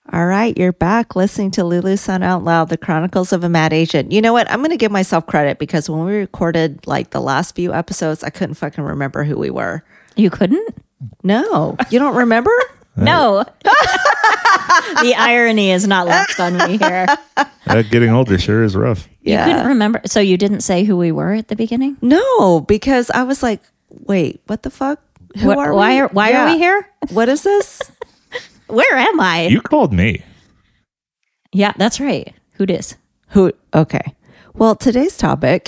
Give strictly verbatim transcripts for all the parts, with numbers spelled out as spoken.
All right, you're back listening to Lulu Sound Out Loud, the Chronicles of a Mad Agent. You know what? I'm going to give myself credit because when we recorded like the last few episodes, I couldn't fucking remember who we were. You couldn't? No. You don't remember? No. The irony is not lost on me here. Uh, getting older sure is rough. You Yeah. couldn't remember. So you didn't say who we were at the beginning? No, because I was like, wait, what the fuck? Who Wh- are why we? are why Yeah. are we here? What is this? Where am I? You called me. Yeah, that's right. Who dis? Who? Okay. Well, today's topic,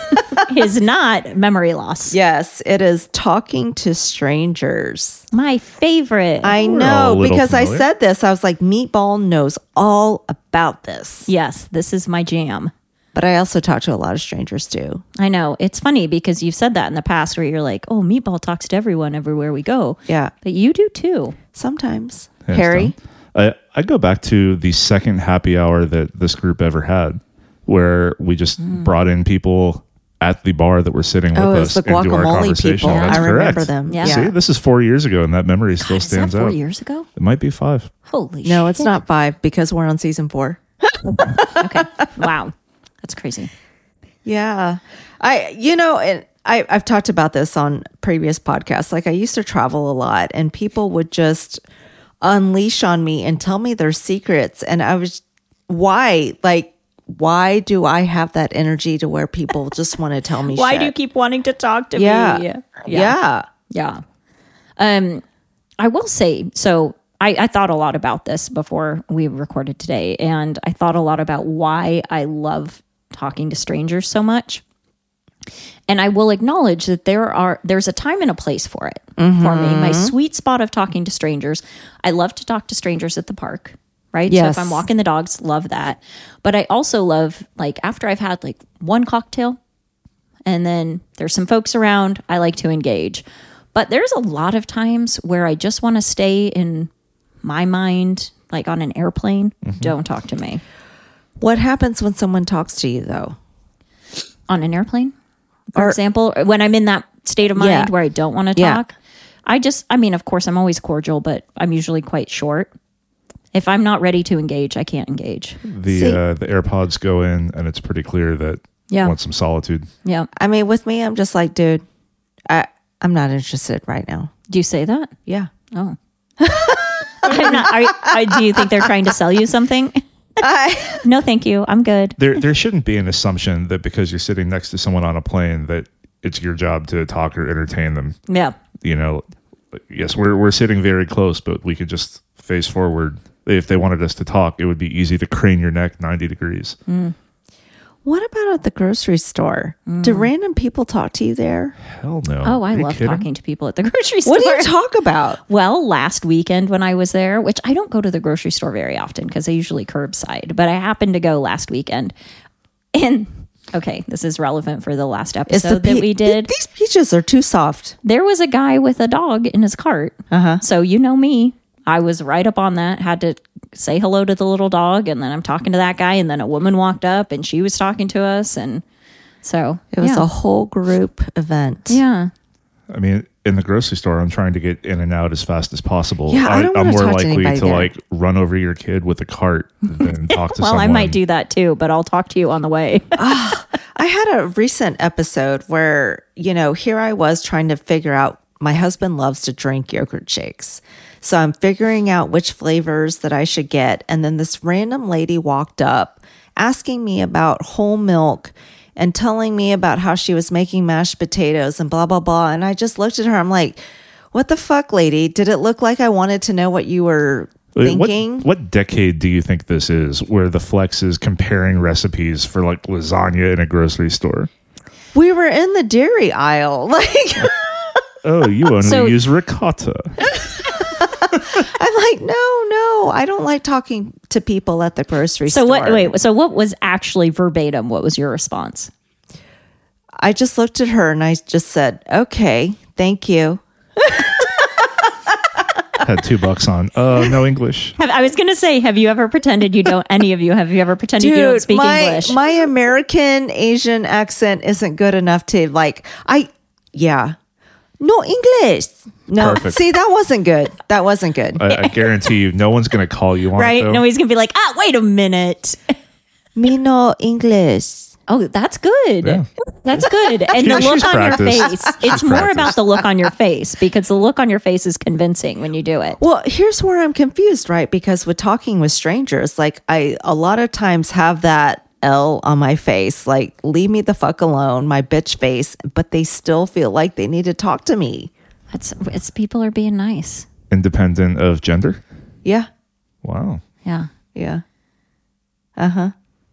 Is not memory loss. yes, it is talking to strangers. My favorite. I We're all know a little because I familiar. said this. I was like, Meatball knows all about this. yes, this is my jam. But I also talk to a lot of strangers too. I know. It's funny because you've said that in the past where you're like, oh, Meatball talks to everyone everywhere we go. Yeah. But you do too. Sometimes. Hands Harry? down. I, I go back to the second happy hour that this group ever had, where we just Mm. brought in people at the bar that were sitting with Oh, it us was the into our guacamole conversation. people. That's I remember correct. them. Yeah. See, this is four years ago, and that memory still Is that stands four out. years ago? It might be five. Holy No, shit. it's not five because we're on season four. Okay. Wow. That's crazy. Yeah. I, you know, and I, I've talked about this on previous podcasts. Like I used to travel a lot and people would just unleash on me and tell me their secrets. And I was, why? Like, why do I have that energy to where people just want to tell me Why shit? do you keep wanting to talk to yeah. me? yeah. Yeah. Yeah. Um, I will say, so I, I thought a lot about this before we recorded today, and I thought a lot about why I love talking to strangers so much. And I will acknowledge that there are there's a time and a place for it for me. My sweet spot of talking to strangers. I love to talk to strangers at the park, right? Yes. So if I'm walking the dogs, love that. But I also love like after I've had like one cocktail and then there's some folks around, I like to engage. But there's a lot of times where I just want to stay in my mind, like on an airplane. Don't talk to me. What happens when someone talks to you though? On an airplane, for Or- example, when I'm in that state of mind Yeah. where I don't want to Yeah. talk, I just, I mean, of course, I'm always cordial, but I'm usually quite short. If I'm not ready to engage, I can't engage. The See- uh, the AirPods go in, and it's pretty clear that Yeah. want some solitude. Yeah. I mean, with me, I'm just like, dude, I, I'm not interested right now. Do you say that? Yeah. Oh. I'm not, are, are, do you think they're trying to sell you something? I, No, thank you. I'm good. There there shouldn't be an assumption that because you're sitting next to someone on a plane that it's your job to talk or entertain them. Yeah. You know, yes, we're we're sitting very close, but we could just face forward. If they wanted us to talk, it would be easy to crane your neck ninety degrees. what about at the grocery store? Do random people talk to you there? Hell no. Oh, I Are you love kidding? talking to people at the grocery store. What do you talk about? Well, last weekend when I was there, which I don't go to the grocery store very often because I usually curbside, but I happened to go last weekend. And okay, this is relevant for the last Is episode pe- that we did. These peaches are too soft. There was a guy with a dog in his cart. Uh-huh. So you know me. I was right up on that, had to say hello to the little dog, and then I'm talking to that guy, and then a woman walked up and she was talking to us, and so It was yeah. a whole group event. yeah. I mean, in the grocery store, I'm trying to get in and out as fast as possible. Yeah, I don't I'm wanna more talk to likely anybody to there. like run over your kid with a cart than talk to Well, someone. I might do that too, but I'll talk to you on the way. I had a recent episode where, you know, here I was trying to figure out, my husband loves to drink yogurt shakes. So I'm figuring out which flavors that I should get. And then this random lady walked up asking me about whole milk and telling me about how she was making mashed potatoes and blah, blah, blah. And I just looked at her. I'm like, what the fuck, lady? Did it look like I wanted to know what you were Wait, what- thinking? What, decade do you think this is where the flex is comparing recipes for like lasagna in a grocery store? We were in the dairy aisle. Like, Oh, you only So- use ricotta. I'm like, no, no, I don't like talking to people at the grocery So store. what? Wait. So what was actually verbatim? What was your response? I just looked at her and I just said, okay, thank you. Had two bucks on. Uh, no English. Have, I was going to say, have you ever pretended you don't? Any of you have you ever pretended you don't Dude, speak my, English? my American Asian accent isn't good enough to like, I, yeah. No English. No, Perfect. see, that wasn't good. That wasn't good. I, I guarantee you, no one's going to call you on Right? it. though. No, he's gonna be like, ah, wait a minute. Me no English. Oh, that's good. Yeah. That's good. And She- the look she's on practiced. your face. It's more practiced. about the look on your face because the look on your face is convincing when you do it. Well, here's where I'm confused, right? Because with talking with strangers, like I a lot of times have that L on my face, like leave me the fuck alone, my bitch face, but they still feel like they need to talk to me. It's it's people are being nice. Independent of gender? Yeah. Wow. Yeah. Yeah. Yeah.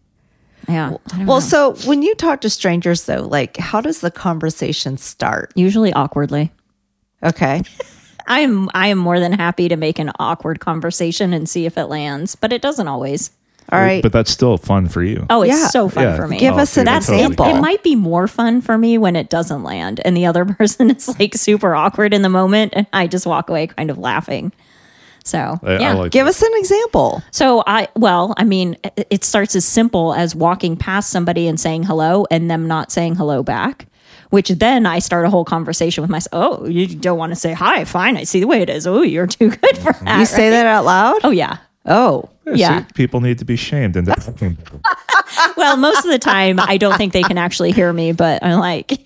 I don't Well, know. so when you talk to strangers though, like how does the conversation start? Usually awkwardly. Okay. I am I am more than happy to make an awkward conversation and see if it lands, but it doesn't always. All right. But that's still fun for you. Oh, it's Yeah. so fun Yeah. for me. Give Oh, us an dude, That's totally. it. example. It might be more fun for me when it doesn't land and the other person is like super awkward in the moment and I just walk away kind of laughing. So, I, yeah. I like Give us an example. So I, well, I mean, it- it starts as simple as walking past somebody and saying hello and them not saying hello back, which then I start a whole conversation with myself. Oh, you don't want to say hi? Fine. I see the way it is. Oh, you're too good for that. You say right? that out loud? Oh, yeah. Oh. Yeah. See, people need to be shamed into acting. Well, most of the time, I don't think they can actually hear me, but I'm like,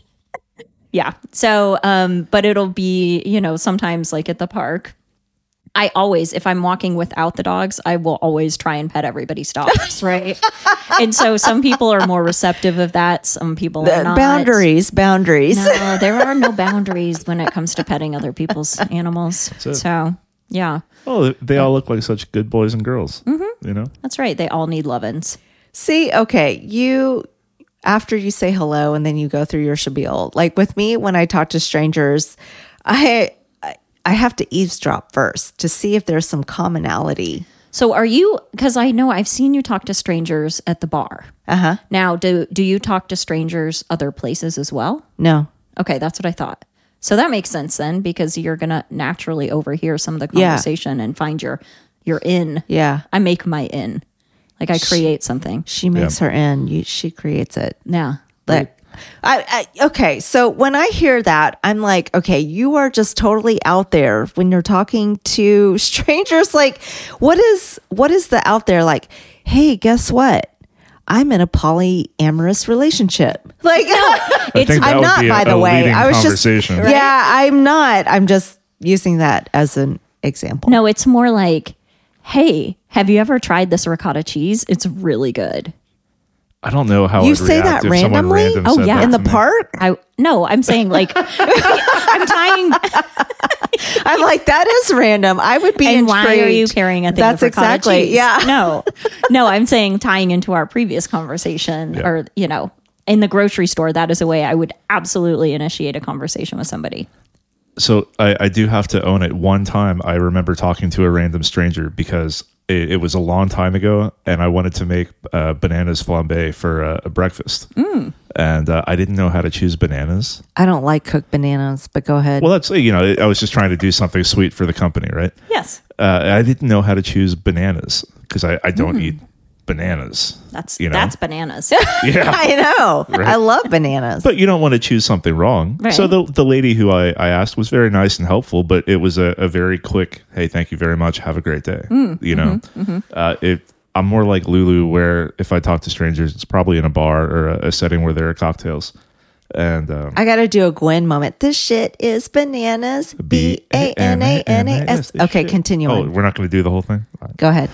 yeah. So, um, but it'll be, you know, sometimes like at the park. I always, if I'm walking without the dogs, I will always try and pet everybody's dogs, right? And so some people are more receptive of that. Some people are Uh, not. boundaries, boundaries. No, there are no boundaries when it comes to petting other people's animals. it. So, yeah, Oh, they all look like such good boys and girls. Mm-hmm. You know? that's right. They all need love-ins. See, okay, you after you say hello and then you go through your spiel. Like with me, when I talk to strangers, I I, I have to eavesdrop first to see if there's some commonality. So are you, because I know I've seen you talk to strangers at the bar. Uh-huh. Now, do do you talk to strangers other places as well? No. Okay, that's what I thought. So that makes sense then, because you're going to naturally overhear some of the Yeah. conversation and find your your in. Yeah. I make my in. Like I create something. She makes her in. You, she creates it. Yeah. Like, I, I okay. So when I hear that, I'm like, okay, you are just totally out there when you're talking to strangers. Like, what is what is the out there? Like, hey, guess what? I'm in a polyamorous relationship. Like, I think that I'm would not. be a, By the a way, leading I was just conversation. yeah, I'm not. I'm just using that as an example. No, it's more like, hey, have you ever tried this ricotta cheese? It's really good. I don't know how You I'd say react that if someone randomly? random Oh, said yeah. that in the to me. park, I no, I'm saying like I'm tying. I'm like, that is random. I would be And why are you intrigued. carrying a thing That's of ricotta exactly cheese? yeah. No, no, I'm saying tying into our previous conversation, Yeah. or you know, in the grocery store. That is a way I would absolutely initiate a conversation with somebody. So I, I do have to own it. One time I remember talking to a random stranger because it, it was a long time ago and I wanted to make uh, bananas flambe for uh, a breakfast. Mm. And uh, I didn't know how to choose bananas. I don't like cooked bananas, but go ahead. Well, that's, you know, I was just trying to do something sweet for the company, right? Yes, Uh, I didn't know how to choose bananas because I, I don't Mm. eat bananas. that's you know? that's bananas. Yeah. I know. I love bananas. But you don't want to choose something wrong. Right. So the the lady who I, I asked was very nice and helpful, but it was a, a very quick, hey, thank you very much. Have a great day. Mm, you know, mm-hmm, Uh, it, I'm more like Lulu, where if I talk to strangers, it's probably in a bar or a, a setting where there are cocktails. And um, I got to do a Gwen moment. This shit is bananas. B A N A N A S. Okay, continue Oh, on. we're not going to do the whole thing? Go ahead.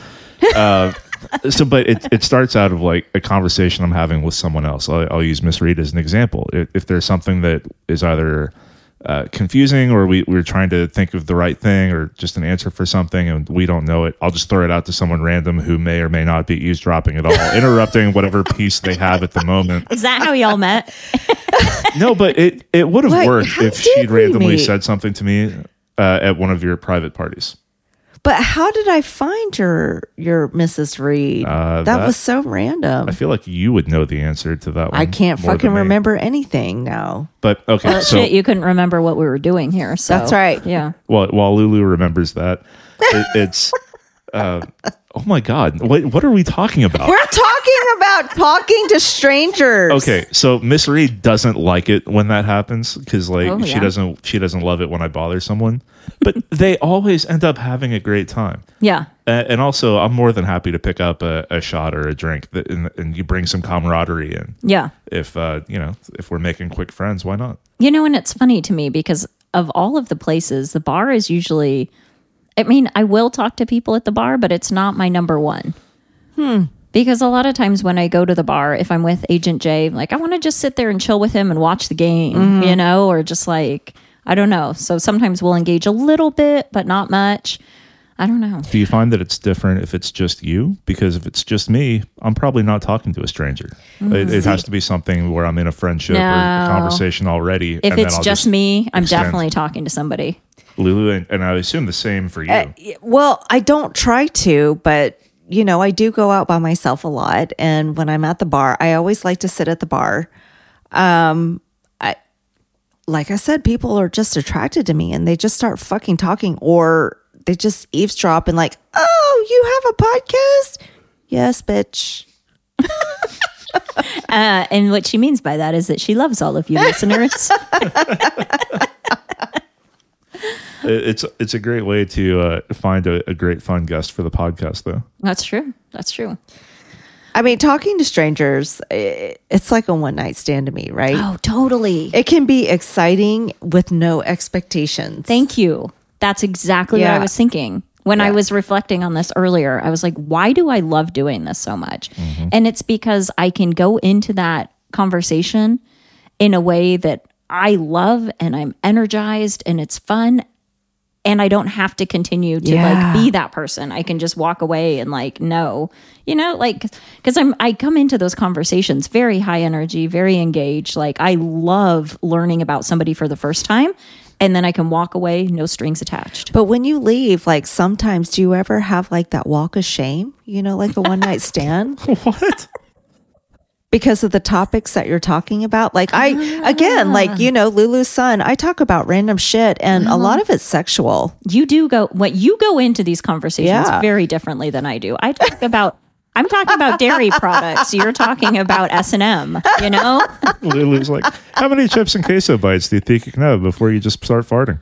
So, but it, it starts out of like a conversation I'm having with someone else. I'll, I'll use Miss Reed as an example. If, if there's something that is either uh, confusing or we, we're trying to think of the right thing or just an answer for something and we don't know it, I'll just throw it out to someone random who may or may not be eavesdropping at all, interrupting whatever piece they have at the moment. Is that how y'all met? No, but it, it would have Wait, worked how if did she'd we randomly meet? said something to me uh, at one of your private parties. But how did I find your your Missus Reed? Uh, that, that- was so random. I feel like you would know the answer to that one. I can't more fucking than me. remember anything now. But okay, Well, so shit, you couldn't remember what we were doing here. So That's right. Yeah. Well, while Lulu remembers that, it, it's uh, oh my god, what what are we talking about? We're talking talking about talking to strangers. Okay, so Miss Reed doesn't like it when that happens because like Oh, she yeah. doesn't she doesn't love it when I bother someone, but they always end up having a great time. Yeah. Uh, and also, I'm more than happy to pick up a, a shot or a drink, that, and, and you bring some camaraderie in. Yeah. If uh, you know, if we're making quick friends, why not? You know, and it's funny to me because of all of the places, the bar is usually, I mean, I will talk to people at the bar, but it's not my number one. Hmm. Because a lot of times when I go to the bar, if I'm with Agent J, like I want to just sit there and chill with him and watch the game, mm-hmm. you know, or just like, I don't know. So sometimes we'll engage a little bit, but not much. I don't know. Do you find that it's different if it's just you? Because if it's just me, I'm probably not talking to a stranger. Mm-hmm. It, it has to be something where I'm in a friendship no. or a conversation already. If and it's then I'll just, just me, I'm extend. definitely talking to somebody. Lulu, and, and I assume the same for you. Uh, well, I don't try to, but you know, I do go out by myself a lot. And when I'm at the bar, I always like to sit at the bar. Um, I, like I said, people are just attracted to me and they just start fucking talking, or they just eavesdrop and like, oh, you have a podcast? Yes, bitch. uh, and what she means by that is that she loves all of you listeners. It's it's a great way to uh, find a, a great fun guest for the podcast, though. That's true. That's true. I mean, talking to strangers, i- it's like a one night stand to me, right? Oh, totally. It can be exciting with no expectations. Thank you. That's exactly what Yeah. I was thinking. When I Yeah. was reflecting on this earlier, I was like, why do I love doing this so much? Mm-hmm. And it's because I can go into that conversation in a way that I love and I'm energized and it's fun. And I don't have to continue to Yeah. like be that person. I can just walk away and like, no, you know, like, cause I'm, I come into those conversations very high energy, very engaged. Like I love learning about somebody for the first time. And then I can walk away, no strings attached. But when you leave, like sometimes do you ever have like that walk of shame, you know, like a one night stand? What? Because of the topics that you're talking about. Like I, again, like, you know, Lulu's son, I talk about random shit and a lot of it's sexual. You do go, what you go into these conversations Yeah. very differently than I do. I talk about, I'm talking about dairy products. You're talking about S and M, you know? Lulu's like, how many chips and queso bites do you think you can have before you just start farting?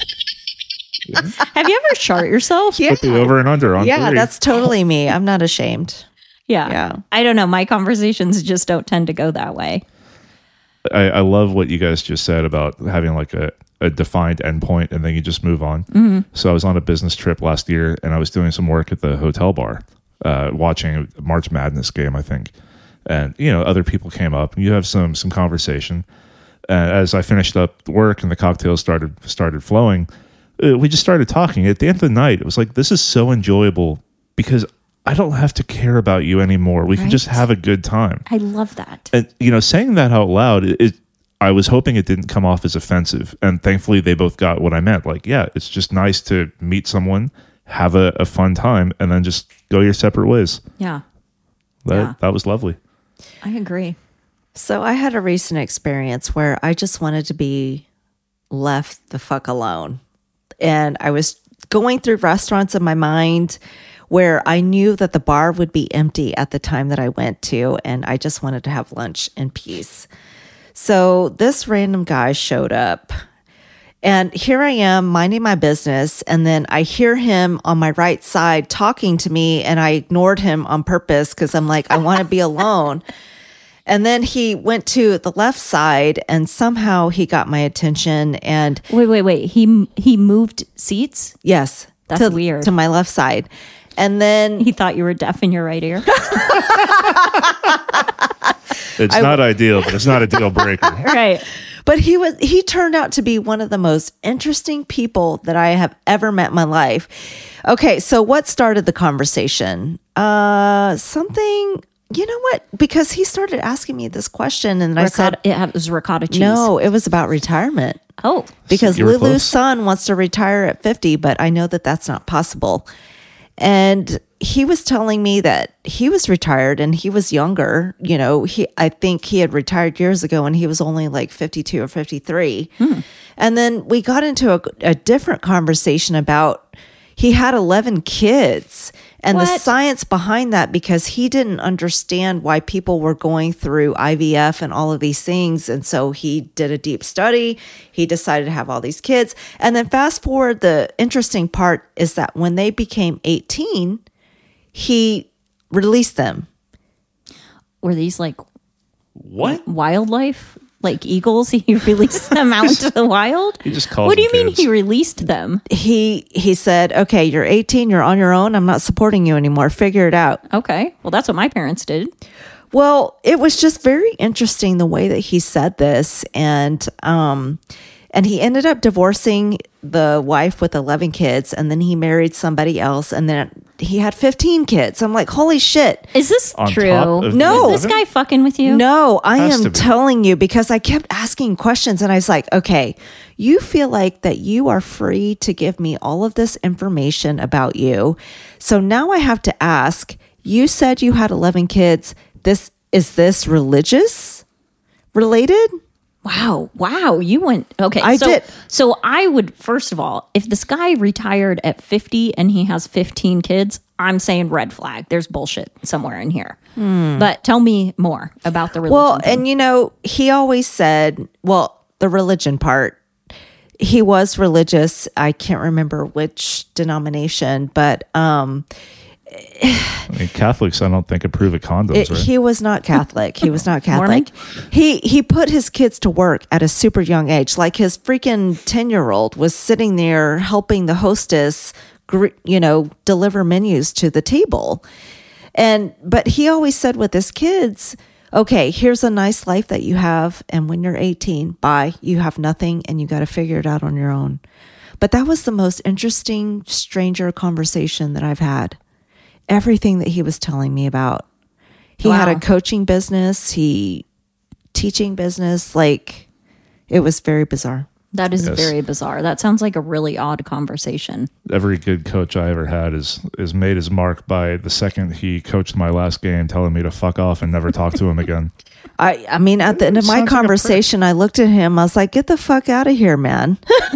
Have you ever shart yourself? Yeah. Put the over and under on Yeah, three. that's totally me. I'm not ashamed. Yeah. Yeah. I don't know. My conversations just don't tend to go that way. I, I love what you guys just said about having like a, a defined endpoint and then you just move on. Mm-hmm. So I was on a business trip last year and I was doing some work at the hotel bar, uh, watching a March Madness game, I think. And, you know, other people came up and you have some some conversation. And as I finished up work and the cocktails started started flowing, uh, we just started talking. At the end of the night, it was like, this is so enjoyable because I don't have to care about you anymore. We can just Right. have a good time. I love that. And you know, saying that out loud, it, it I was hoping it didn't come off as offensive, and thankfully they both got what I meant. Like, yeah, it's just nice to meet someone, have a, a fun time, and then just go your separate ways. Yeah. That Yeah. that was lovely. I agree. So I had a recent experience where I just wanted to be left the fuck alone. And I was going through restaurants in my mind where I knew that the bar would be empty at the time that I went to, and I just wanted to have lunch in peace. So this random guy showed up, and here I am minding my business, and then I hear him on my right side talking to me, and I ignored him on purpose because I'm like, I want to be alone. And then he went to the left side, and somehow he got my attention, and Wait, wait, wait. He he moved seats? yes, That's to, weird. to my left side. And then He thought you were deaf in your right ear. It's not ideal, but it's not a deal breaker. Right. But he was he turned out to be one of the most interesting people that I have ever met in my life. Okay, so what started the conversation? Uh something, you know what? Because he started asking me this question and I said, Ricotta, it was ricotta cheese. no, it was about retirement. Oh. Because You were Lulu's close. son wants to retire at fifty, but I know that that's not possible. And he was telling me that he was retired and he was younger. You know, he I think he had retired years ago and he was only like fifty-two or fifty-three. And then we got into a, a different conversation about he had eleven kids. And the What? science behind that, because he didn't understand why people were going through I V F and all of these things. And so he did a deep study. He decided to have all these kids. And then fast forward, the interesting part is that when they became eighteen, he released them. Were these like What? wildlife? Like eagles? He released them out into the wild? He just calls What do you them mean kids. he released them? He he said, okay, you're eighteen, you're on your own. I'm not supporting you anymore. Figure it out. Okay. Well, that's what my parents did. Well, it was just very interesting the way that he said this, and um, and he ended up divorcing the wife with eleven kids, and then he married somebody else, and then he had fifteen kids. I'm like, holy shit! Is this On true? top of No. Is this guy fucking with you? No, I Has am to be. telling you, because I kept asking questions, and I was like, okay, you feel like that you are free to give me all of this information about you, so now I have to ask. You said you had eleven kids. This is this religious related? Wow. Wow. You went. Okay. I so, did. So I would, first of all, if this guy retired at fifty and he has fifteen kids, I'm saying red flag. There's bullshit somewhere in here. But tell me more about the religion. Well, thing. and you know, he always said, well, the religion part, he was religious. I can't remember which denomination, but um, I mean, Catholics, I don't think approve of condoms, it, right? he was not Catholic. He was not Mormon? Catholic. He he put his kids to work at a super young age. Like his freaking ten year old was sitting there helping the hostess, gr- you know, deliver menus to the table. And but he always said with his kids, okay, here's a nice life that you have, and when you're eighteen, bye, you have nothing, and you got to figure it out on your own. But that was the most interesting, stranger conversation that I've had. Everything that he was telling me about. He had Wow. a coaching business, he teaching business, like it was very bizarre. that is Yes. very bizarre. That sounds like a really odd conversation. Every good coach I ever had is is made his mark by the second he coached my last game, telling me to fuck off and never talk to him again. I I mean, at the end of my Sounds like a prick. conversation, I looked at him, I was like, get the fuck out of here, man.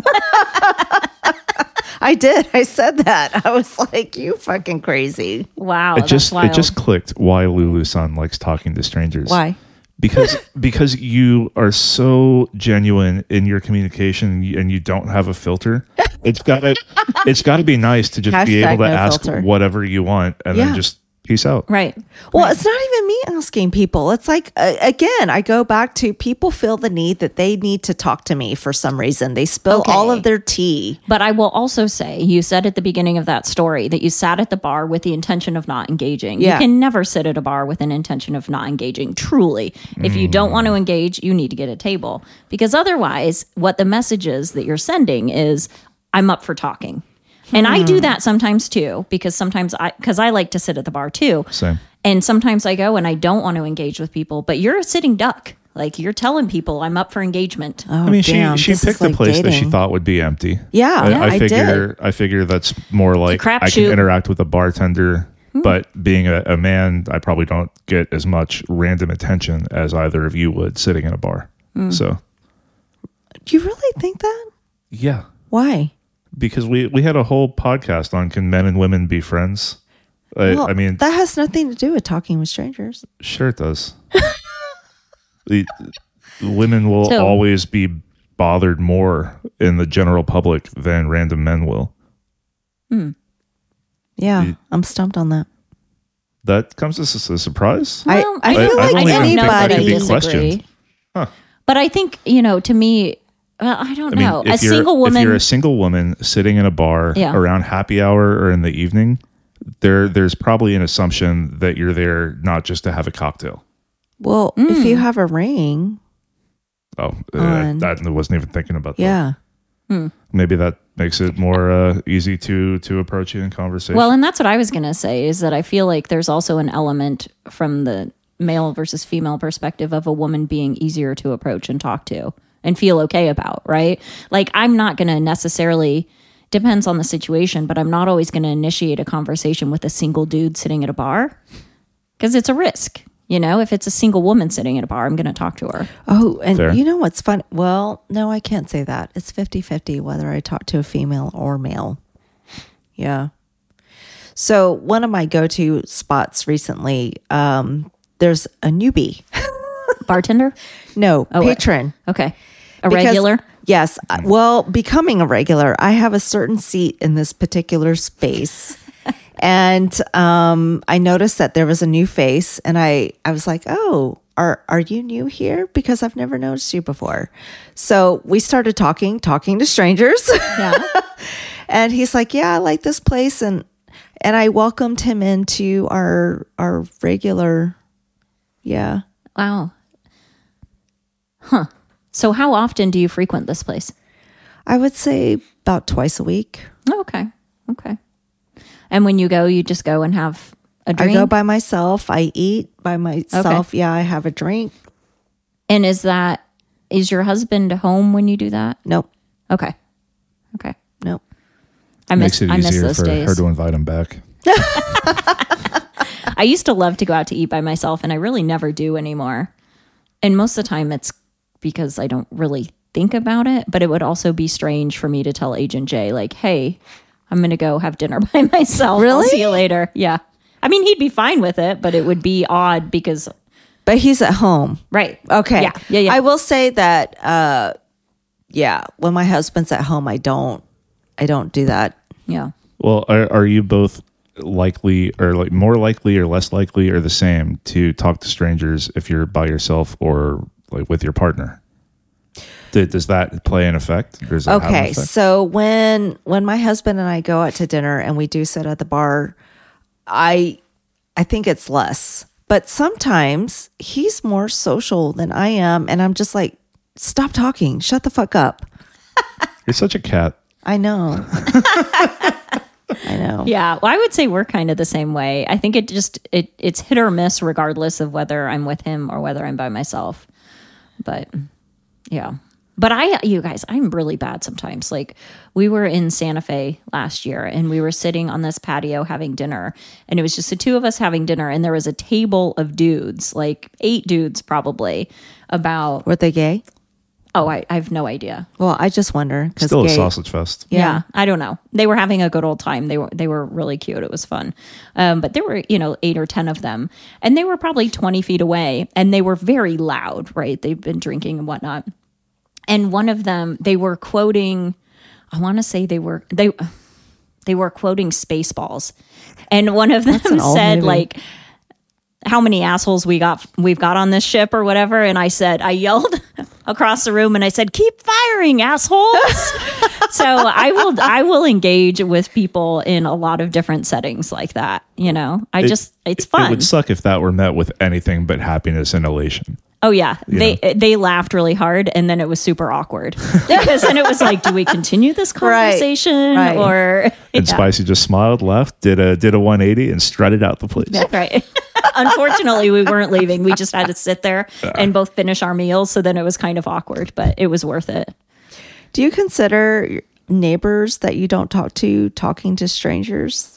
I did. I said that. I was like, you fucking crazy. Wow. it that's just wild. it just clicked why Lulu Sun likes talking to strangers. Why? Because because you are so genuine in your communication and you don't have a filter. It's gotta it's gotta be nice to just be Hashtag able to no ask filter. whatever you want and Yeah. then just peace out. Right. Well, it's not even me asking people. It's like, uh, again, I go back to people feel the need that they need to talk to me for some reason. They spill Okay. all of their tea. But I will also say, you said at the beginning of that story that you sat at the bar with the intention of not engaging. Yeah. You can never sit at a bar with an intention of not engaging, truly. If you don't want to engage, you need to get a table. Because otherwise, what the message is that you're sending is, I'm up for talking. And I do that sometimes too, because sometimes I, because I like to sit at the bar too. Same. And sometimes I go and I don't want to engage with people, but you're a sitting duck. Like you're telling people I'm up for engagement. Oh, I mean, damn, she she this is picked like a place that she dating. thought would be empty. Yeah, I, yeah, I I figure did. I figure that's more like I crapshoot. can interact with a bartender, but being a, a man, I probably don't get as much random attention as either of you would sitting in a bar. So Do you really think that? yeah, Why? because we we had a whole podcast on can men and women be friends. I, Well, I mean, that has nothing to do with talking with strangers. sure it does. the women will So- always be bothered more in the general public than random men will. Yeah, You- I'm stumped on that. That comes as a surprise. I- Well, I feel feel like I don't know that I anybody- disagree. questioned. Huh. But I think, you know, to me, well, I don't I mean, know. A if you're, single woman. if you're a single woman sitting in a bar Yeah. around happy hour or in the evening, there there's probably an assumption that you're there not just to have a cocktail. Well, if you have a ring, Oh, uh, On- that I wasn't even thinking about that. yeah. Maybe that makes it more uh, easy to to approach you in conversation. Well, and that's what I was going to say is that I feel like there's also an element from the male versus female perspective of a woman being easier to approach and talk to and feel okay about, right? Like I'm not going to necessarily, depends on the situation, but I'm not always going to initiate a conversation with a single dude sitting at a bar because it's a risk. You know, if it's a single woman sitting at a bar, I'm going to talk to her. Oh, and Fair. you know what's fun? Well, no, I can't say that. It's fifty-fifty whether I talk to a female or male. Yeah. So one of my go-to spots recently, um, there's a newbie. Bartender? No, Oh, wait. patron. Okay. A Because- regular? Yes. I- Well, becoming a regular, I have a certain seat in this particular space. And um, I noticed that there was a new face, and I, I was like, oh, are are you new here? Because I've never noticed you before. So we started talking, talking to strangers. Yeah. And he's like, yeah, I like this place. And and I welcomed him into our our regular, yeah. Wow. Huh. So how often do you frequent this place? I would say about twice a week. Oh, okay. Okay. And when you go, you just go and have a drink? I go by myself. I eat by myself. Okay. Yeah, I have a drink. And is that, is your husband home when you do that? Nope. Okay. Okay. Nope. I miss, Makes it I miss easier those for days. her to invite him back. I used to love to go out to eat by myself, and I really never do anymore. And most of the time it's because I don't really think about it, but it would also be strange for me to tell Agent J, like, hey, I'm going to go have dinner by myself. Really? I'll see you later. Yeah. I mean, he'd be fine with it, but it would be odd because, But he's at home. right. Okay. Yeah. Yeah. Yeah. I will say that, uh, yeah, when my husband's at home, I don't, I don't do that. yeah. Well, are, are you both likely or like more likely or less likely or the same to talk to strangers if you're by yourself or like with your partner? Th- Does that play an effect? Or does that have an Okay. effect? So when, when my husband and I go out to dinner and we do sit at the bar, I, I think it's less, but sometimes he's more social than I am. And I'm just like, stop talking, shut the fuck up. You're such a cat. I know. I know. Yeah, well, I would say we're kind of the same way. I think it just it it's hit or miss regardless of whether I'm with him or whether I'm by myself. But yeah. But I you guys, I'm really bad sometimes. Like we were in Santa Fe last year and we were sitting on this patio having dinner, and it was just the two of us having dinner, and there was a table of dudes, like eight dudes probably, about Were they gay? oh, I, I have no idea. Well, I just wonder because Still gay, a sausage fest. Yeah. Yeah. I don't know. They were having a good old time. They were they were really cute. It was fun. Um, but there were, you know, eight or ten of them, and they were probably twenty feet away, and they were very loud, right? They've been drinking and whatnot. And one of them, they were quoting, I want to say they were they they were quoting Spaceballs. And one of them an old said movie. like, how many assholes we got we've got on this ship or whatever. And I said, I yelled across the room and I said, keep firing, assholes. So I will I will engage with people in a lot of different settings like that. You know, I It- just it's It fun. would suck if that were met with anything but happiness and elation. Oh yeah, they they laughed really hard, and then it was super awkward because then it was like, do we continue this conversation right. or And yeah. Spicy just smiled, left, did a did a one eighty, and strutted out the place. Right. Unfortunately, we weren't leaving. We just had to sit there and both finish our meals. So then it was kind of awkward, but it was worth it. Do you consider neighbors that you don't talk to talking to strangers?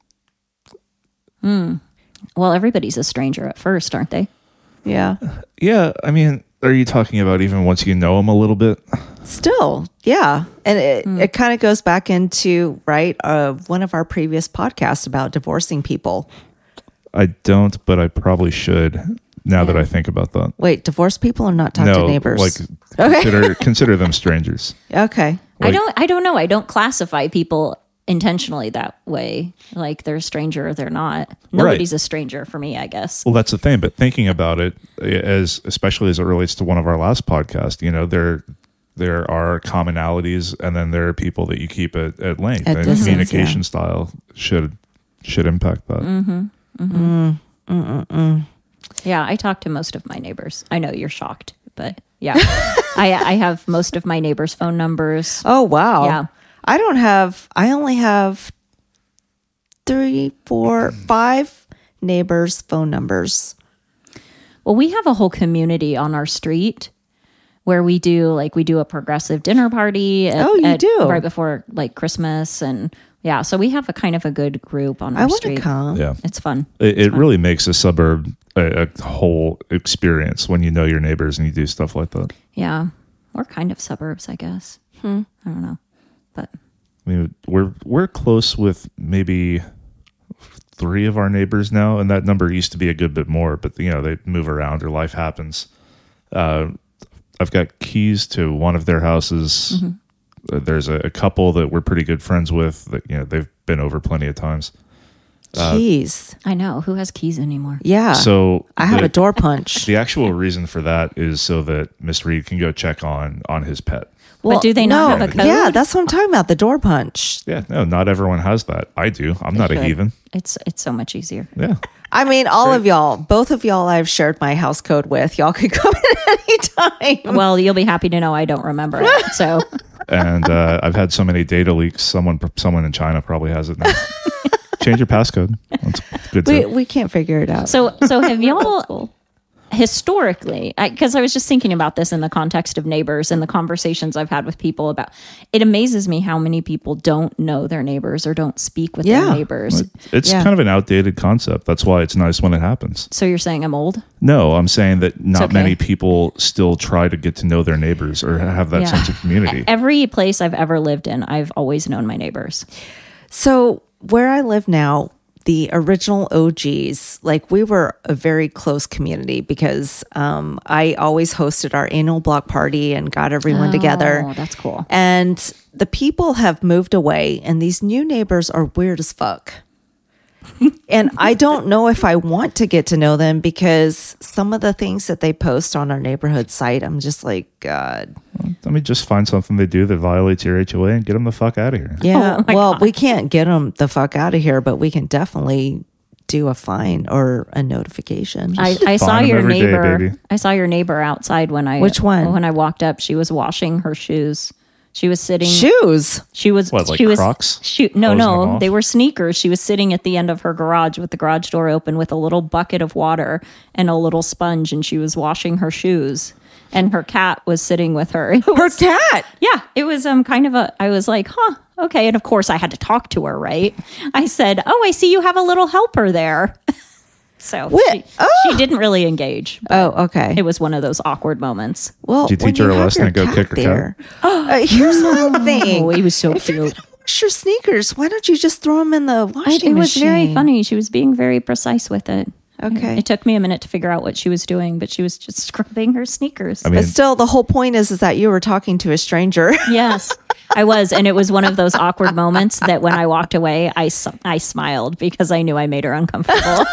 Well, everybody's a stranger at first, aren't they? Yeah. Yeah, I mean, are you talking about even once you know them a little bit? Still, yeah. And it, Hmm. it kind of goes back into, right, uh, one of our previous podcasts about divorcing people. I don't, but I probably should. Now that I think about that, Wait, divorce people or not talk no, to neighbors? like consider consider them strangers. Okay. I Like- don't I don't know. I don't classify people intentionally that way. Like they're a stranger or they're not. Nobody's a stranger for me, I guess. Well, that's the thing. But thinking about it, as especially as it relates to one of our last podcasts, you know, there there are commonalities, and then there are people that you keep at, at length, At and distance, communication style should should impact that. Yeah, I talk to most of my neighbors. I know you're shocked, but yeah. I I have most of my neighbors' phone numbers. Oh, wow. Yeah. I don't have, I only have three, four, five neighbors' phone numbers. Well, we have a whole community on our street where we do like we do a progressive dinner party. At, Oh, you at- do? right before like Christmas, and yeah, so we have a kind of a good group on our I want to street. come. Yeah, It's fun. it, it really makes a suburb a, a whole experience when you know your neighbors and you do stuff like that. Yeah, we're kind of suburbs, I guess. I don't know, but I mean, we're we're close with maybe three of our neighbors now, and that number used to be a good bit more. But you know, they move around or life happens. Uh, I've got keys to one of their houses. Mm-hmm. Uh, there's a, a couple that we're pretty good friends with. That you know, they've been over plenty of times. Keys. I know. Who has keys anymore? Yeah. So I have the, a door punch. The actual reason for that is so that Miss Reed can go check on on his pet. Well, but do they not no, have a code? Yeah, that's what I'm talking about. The door punch. Yeah, no, not everyone has that. I do. I'm not Should. a heathen. It's it's so much easier. Yeah. I mean, all Great. of y'all, both of y'all I've shared my house code with. Y'all could come in any time. Well, you'll be happy to know I don't remember it. So and uh, I've had so many data leaks. Someone someone in China probably has it now. Change your passcode. That's good. We, we can't figure it out. So so have y'all historically, because I, I was just thinking about this in the context of neighbors and the conversations I've had with people about, it amazes me how many people don't know their neighbors or don't speak with yeah. their neighbors. It's yeah. kind of an outdated concept. That's why it's nice when it happens. So you're saying I'm old? No, I'm saying that not okay. many people still try to get to know their neighbors or have that yeah. sense of community. Every place I've ever lived in, I've always known my neighbors. So where I live now, the original O Gs, like we were a very close community because um, I always hosted our annual block party and got everyone oh, together. Oh, that's cool. And the people have moved away and these new neighbors are weird as fuck. And I don't know if I want to get to know them because some of the things that they post on our neighborhood site, I'm just like, God. I mean, just find something they do that violates your H O A and get them the fuck out of here. Yeah. Oh well, God. we can't get them the fuck out of here, but we can definitely do a fine or a notification. I, I saw your every day, neighbor. baby. I saw your neighbor outside when I Which one? When I walked up, she was washing her shoes. She was sitting. Shoes. She was. What, like she was, Crocs? Shoot, no, Hosing them no, off? they were sneakers. She was sitting at the end of her garage with the garage door open with a little bucket of water and a little sponge, and she was washing her shoes. And her cat was sitting with her. It Her was- cat. Yeah, it was um kind of a. I was like, huh, okay. And of course, I had to talk to her. Right? I said, oh, I see you have a little helper there. So What? she, Oh. she didn't really engage. Oh, okay. It was one of those awkward moments. Well, Did you when teach her a have lesson your and go cat kick her there, uh, here's my thing. Oh, he was so if you're cute. gonna wash your sneakers, why don't you just throw them in the I, washing it was machine? very funny. She was being very precise with it. Okay. It took me a minute to figure out what she was doing, but she was just scrubbing her sneakers. I mean, But still, the whole point is, is that you were talking to a stranger. Yes, I was. And it was one of those awkward moments that when I walked away, I, s- I smiled because I knew I made her uncomfortable.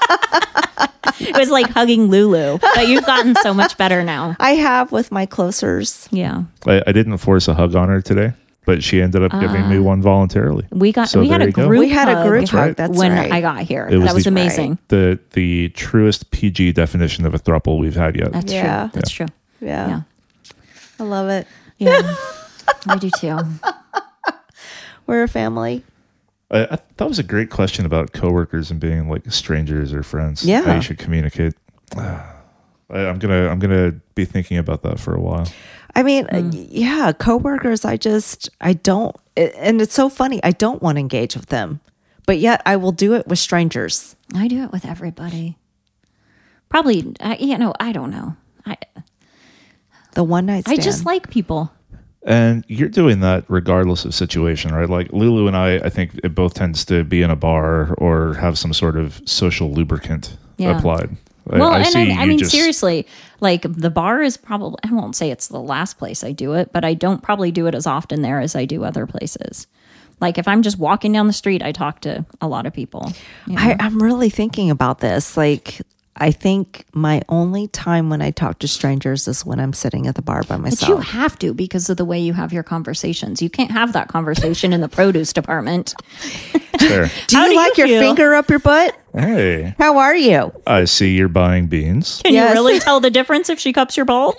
It was like hugging Lulu, but you've gotten so much better now. I have with my closers. Yeah. I, I didn't force a hug on her today, but she ended up giving me one voluntarily. We got So we had there a you go. group We had a hug group That's hug. right. That's when right. I got here. It was that was the- amazing. The the truest P G definition of a throuple we've had yet. That's Yeah. true. That's true. yeah. Yeah. I love it. Yeah. I do too. We're a family. I, I, that was a great question about coworkers and being like strangers or friends. Yeah. How you should communicate. I, I'm gonna I'm gonna be thinking about that for a while. I mean, uh, yeah, coworkers, I just, I don't, and it's so funny. I don't want to engage with them, but yet I will do it with strangers. I do it with everybody. Probably, uh, you know, I don't know. I The one night I stand. just like people. And you're doing that regardless of situation, right? Like Lulu and I, I think it both tends to be in a bar or have some sort of social lubricant Yeah. applied. I- Well, I, and see I, I you mean, just- seriously, like the bar is probably, I won't say it's the last place I do it, but I don't probably do it as often there as I do other places. Like if I'm just walking down the street, I talk to a lot of people. you know? I, I'm really thinking about this. Like, I think my only time when I talk to strangers is when I'm sitting at the bar by But myself. you have to because of the way you have your conversations. You can't have that conversation in the produce department. There. Do How you do you like your feel? finger up your butt? Hey, How are you? I see you're buying beans. Can Yes. you really tell the difference if she cups your bowl?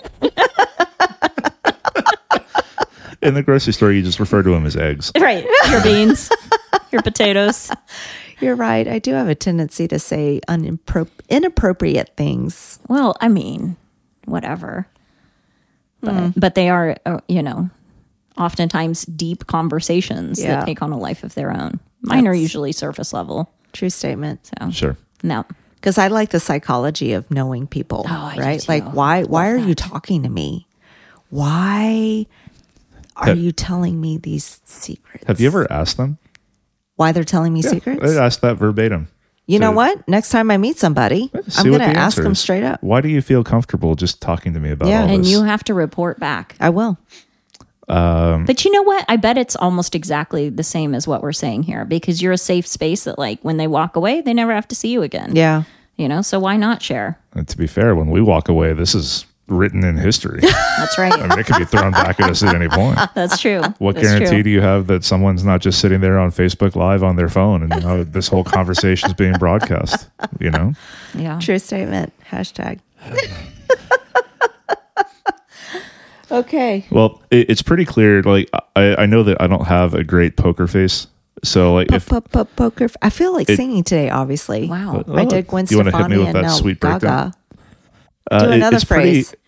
In the grocery store, you just refer to them as eggs. Right. Your beans, your potatoes. You're right. I do have a tendency to say unimpro- inappropriate things. Well, I mean, whatever. But, but they are, uh, you know, oftentimes deep conversations Yeah. that take on a life of their own. Mine are That's- usually surface level. True statement. So, Sure. no. Because I like the psychology of knowing people, Oh, I do right? too. Like, why? Why Love are you that. talking to me? Why are you telling me these secrets? Have you ever asked them? Why they're telling me secrets? I asked that verbatim. You to- know what? Next time I meet somebody, See I'm what going to the ask answer them is. straight up. Why do you feel comfortable just talking to me about Yeah. all And this? you have to report back. I will. But you know what? I bet it's almost exactly the same as what we're saying here because you're a safe space that, like, when they walk away, they never have to see you again. Yeah. You know, so why not share? And to be fair, when we walk away, this is written in history. That's right. I mean, it can be thrown back at us at any point. That's true. What That's guarantee true. do you have that someone's not just sitting there on Facebook Live on their phone and you know, this whole conversation is being broadcast? You know, Yeah. True statement. Hashtag. Okay. well, it, it's pretty clear. Like, I, I know that I don't have a great poker face, so like if Po- po- Poker. I feel like It- singing today, obviously. Wow. I did Gwen Do you wanna hit me Stefani with and that now sweet breakdown? Gaga. uh, Do it- another it's pretty- phrase.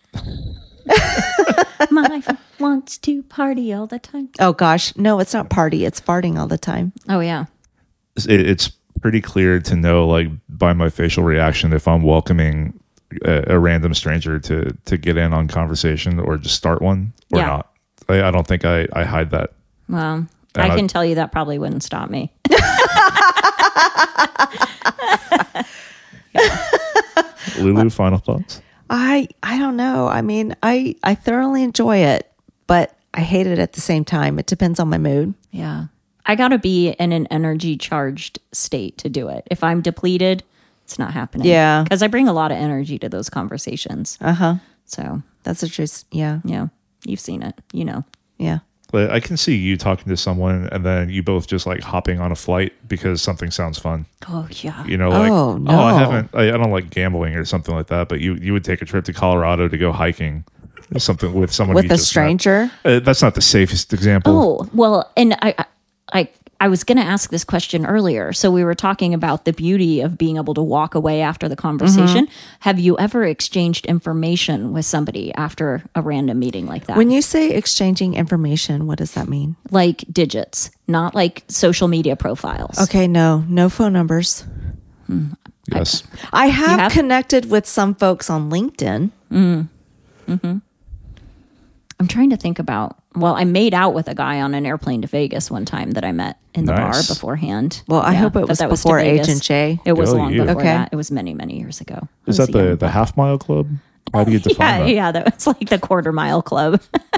My friend wants to party all the time. Oh gosh, no, it's not party. It's farting all the time. Oh, yeah. it, it's pretty clear to know, like by my facial reaction, if I'm welcoming a, a random stranger to to get in on conversation or just start one or Yeah. not. I, I don't think I, I hide that. Well, And I I- can tell you that probably wouldn't stop me. Lulu, final thoughts? I I don't know. I mean, I I thoroughly enjoy it, but I hate it at the same time. It depends on my mood. Yeah. I got to be in an energy charged state to do it. If I'm depleted, it's not happening. Yeah. Because I bring a lot of energy to those conversations. Uh huh. So, That's a truth. Yeah. yeah, you've seen it, you know. Yeah. But I can see you talking to someone and then you both just like hopping on a flight because something sounds fun. Oh, yeah. You know, like Oh, I no. haven't. I, I don't like gambling or something like that. But you you would take a trip to Colorado to go hiking, something with someone With you a just met. stranger. Uh, that's not the safest example. Oh, well, and I, I, I, I was going to ask this question earlier. So we were talking about the beauty of being able to walk away after the conversation. Have you ever exchanged information with somebody after a random meeting like that? When you say exchanging information, what does that mean? Like digits, not like social media profiles. Okay, no, no phone numbers. Yes, I have, have? connected with some folks on LinkedIn. I'm trying to think about. Well, I made out with a guy on an airplane to Vegas one time that I met in the Nice. bar beforehand. Well, I hope it but was that to before Vegas. Agent J. It was Go long you. before Okay. that. It was many, many years ago. I is was that a the young the half mile club? How do you define Yeah, that? yeah, that was like the quarter mile club.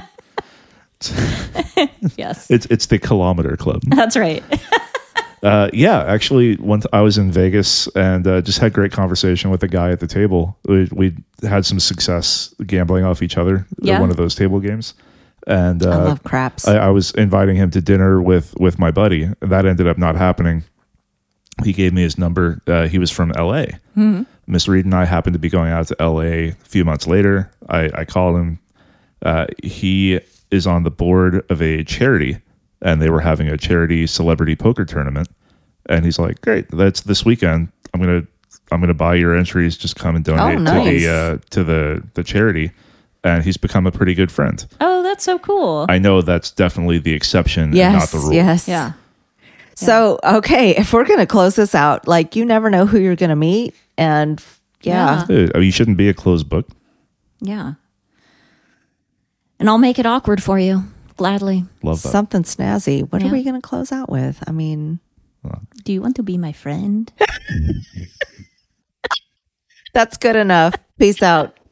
Yes, It's it's the kilometer club. that's right. Uh, yeah, actually, once I was in Vegas and uh, just had great conversation with a guy at the table. We we had some success gambling off each other. at Yeah. one of those table games, and uh, I love craps. I, I was inviting him to dinner with with my buddy. That ended up not happening. He gave me his number. Uh, he was from L A. Mm-hmm. Miss Reed and I happened to be going out to L A a few months later. I, I called him. Uh, he is on the board of a charity, and they were having a charity celebrity poker tournament. And he's like, "Great, that's this weekend. I'm gonna I'm gonna buy your entries. Just come and donate Oh, nice. to the uh, to the the charity." And he's become a pretty good friend. Oh, that's so cool. I know that's definitely the exception and not yes, the rule. yes. Yeah. So, okay, if we're going to close this out, like you never know who you're going to meet. And yeah. Yeah. Uh, You shouldn't be a closed book. Yeah. And I'll make it awkward for you, gladly. Love that. Something snazzy. What Yeah. are we going to close out with? I mean, Do you want to be my friend? that's good enough. Peace out.